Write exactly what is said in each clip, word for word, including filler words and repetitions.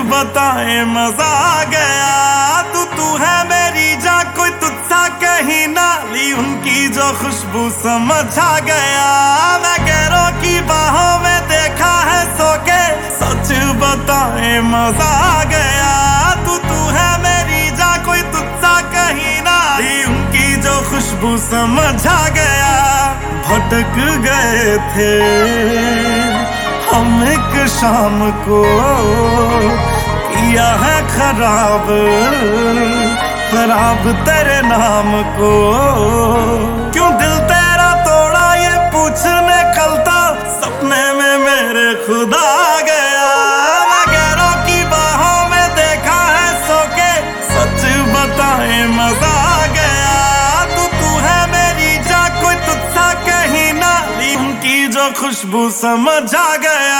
बताए मजा आ गया। तू तू है मेरी जा, कोई तुझसा कहीं ना ली, उनकी जो खुशबू समझ आ गया। मैं गैरों की बाहों में देखा है सो के, सच बताए मजा आ गया। तू तू है मेरी जा, कोई तुझसा कहीं ना ली, उनकी जो खुशबू समझ आ गया। भटक गए थे हम एक शाम को, किया है खराब खराब तेरे नाम को। क्यों दिल तेरा तोड़ा ये पूछने कल था, सपने में मेरे खुदा आ गया। मैं गैरों की बाहों में देखा है सो के, सच बताए मजा आ गया। तू तू है मेरी जा, कोई तुझसा कहीं ना ली, उनकी जो खुशबू समझ आ गया।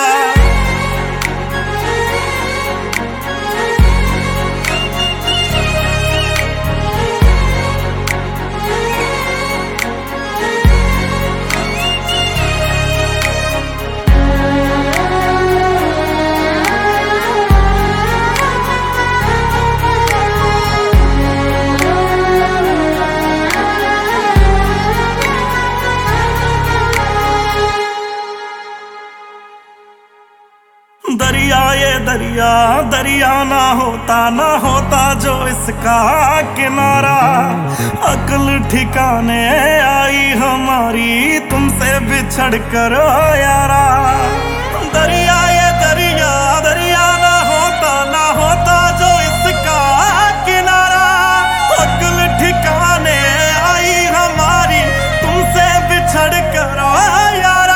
दरिया ये दरिया दरिया ना होता ना होता जो इसका किनारा। अक्ल ठिकाने आई हमारी तुमसे बिछड़ कर यारा। दरिया ये दरिया दरिया ना होता ना होता जो इसका किनारा। अक्ल ठिकाने आई हमारी तुमसे बिछड़ कर यारा।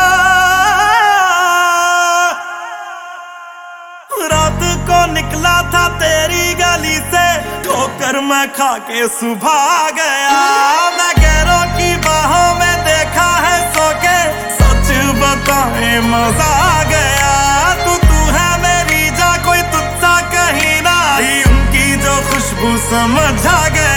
रात को निकला था तेरी गली से, ठोकर मैं खा के सुबह आ गया। मैं गैरों की बाहों में देखा है सो के, सच बताए मजा आ गया। तू तू है मेरी जा, कोई तुझसा कहीं ना ली, उनकी जो खुशबू समझ आ गया।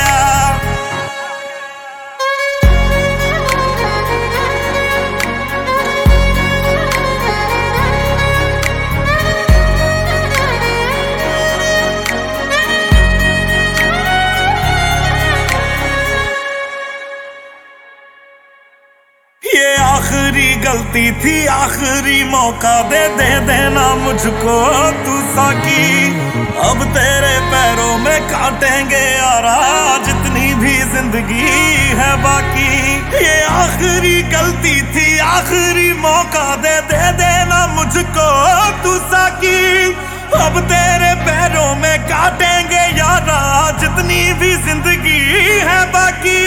ये आखिरी गलती थी, आखिरी मौका दे दे देना मुझको तू साकी। अब तेरे पैरों में काटेंगे यारा, जितनी भी जिंदगी है बाकी। ये आखिरी गलती थी, आखिरी मौका दे दे देना मुझको तू साकी। अब तेरे पैरों में काटेंगे यारा, जितनी भी जिंदगी है बाकी।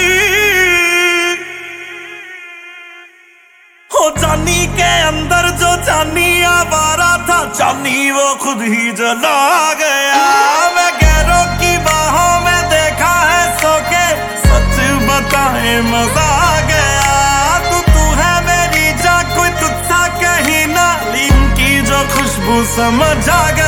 हो जानी के अंदर जो जानी आवारा था, जानी वो खुद ही जला गया। मैं गैरों की बाहों में देखा है सो के, सच बताए मजा आ गया। तू तू है मेरी जा, कोई तुझसा कहीं ना ली, उनकी जो खुशबू समझ आ गया।